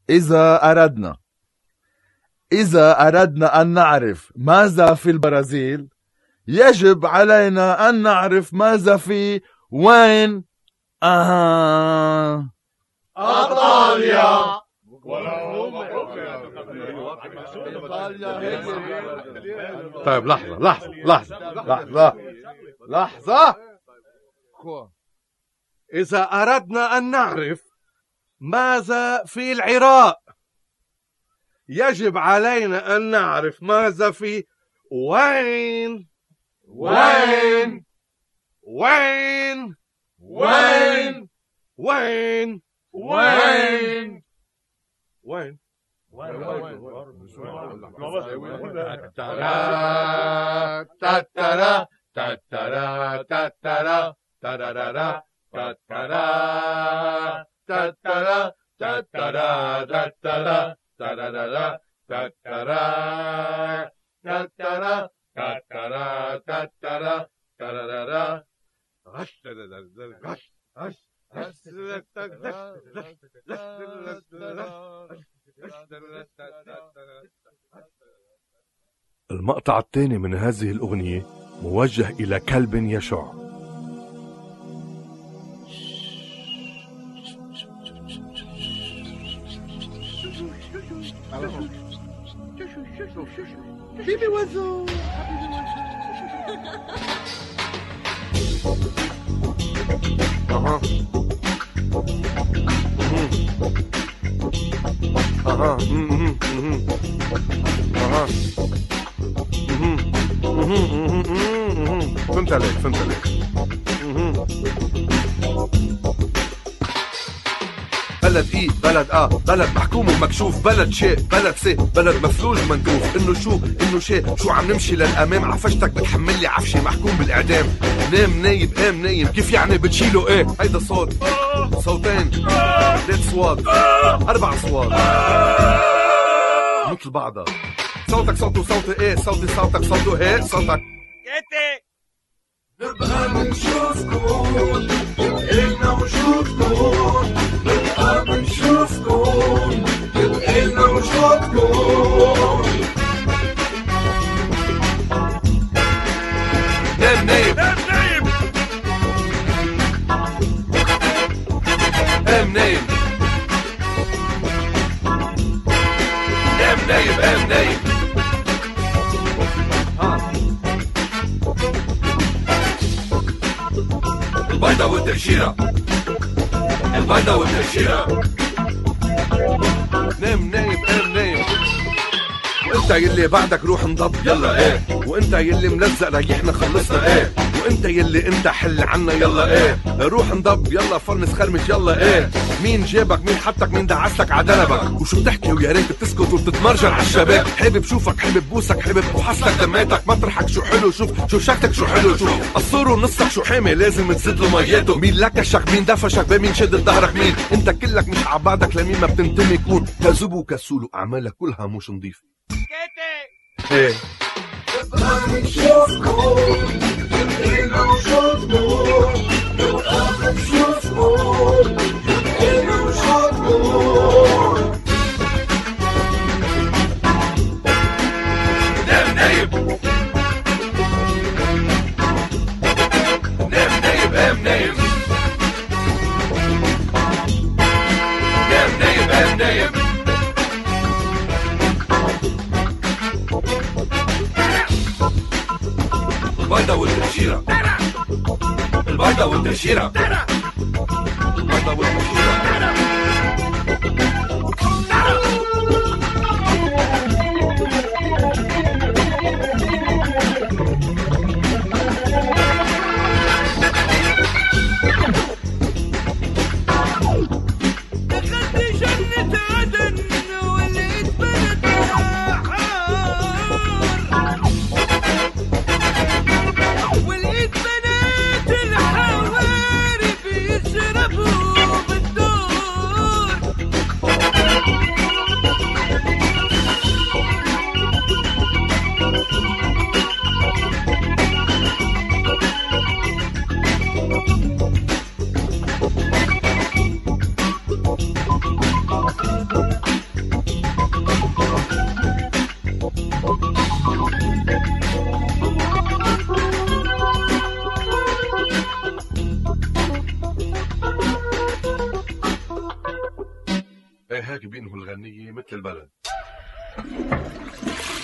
إذا أردنا أن نعرف ماذا في البرازيل، يجب علينا أن نعرف ماذا في وين؟ إيطاليا. طيب لحظة. إذا أردنا أن نعرف ماذا في العراق، يجب علينا أن نعرف ماذا في وين؟ المقطع الثاني من هذه الأغنية موجه إلى كلب يشع. فهمت عليك. بلد بلد محكوم ومكشوف، بلد شيء، بلد سي، بلد مفلوج ومندوف. انه شو عم نمشي للامام، عفشتك بتحمل لي عفشي محكوم بالاعدام. نام نايب قام نايم، كيف يعني بتشيله ايه؟ هيدا صوت، صوتين، 3 اصوات، 4 اصوات مثل بعضها. صوتك صوته صوتي ايه، صوتي صوتك صوته هيك، صوتك كتي. نبقى بنشوفكم، يبقى وجودكم، نبقى بنشوفكم، يبقى وجودكم. نام نايب قام نايم، قام نايم. البيضة والتقشيرة، نام نايم قام نايم. وانت يلي بعدك روح انضب يلا ايه، وانت يلي ملزق ريحنا خلصنا ايه، وانت يلي انت حل عنا يلا ايه، روح انضب يلا فرنس خرمش يلا ايه. مين جابك، مين حطك، مين دعسلك عدلبك، وشو بتحكي ويا ريت بتسكت وبتتمرجل عالشباب. حابب شوفك، حابب بوسك، حابب افحصلك دماتك، مطرحك شو حلو، شوف شكلك شو حلو، شوف قصره نصك شو حامي لازم تزيد له مياته. مين لكشك، مين دفشك، مين شدد ظهرك، مين انت كلك مش عبعدك، لمين ما بتنتمي كون كذوب وكسول واعمالك كلها مش نظيفه. ايه نبقى بنشوفكم، يبقى وجودكم، نبقى بنشوفكم، يبقى وجودكم. نام نايب قام نايم، قام نايم. البيضة والتقشيرة، البيضة والتقشيرة. ولقيت بنات الحواري بيشربوا هيك بينهوا الغنية مثل البلد.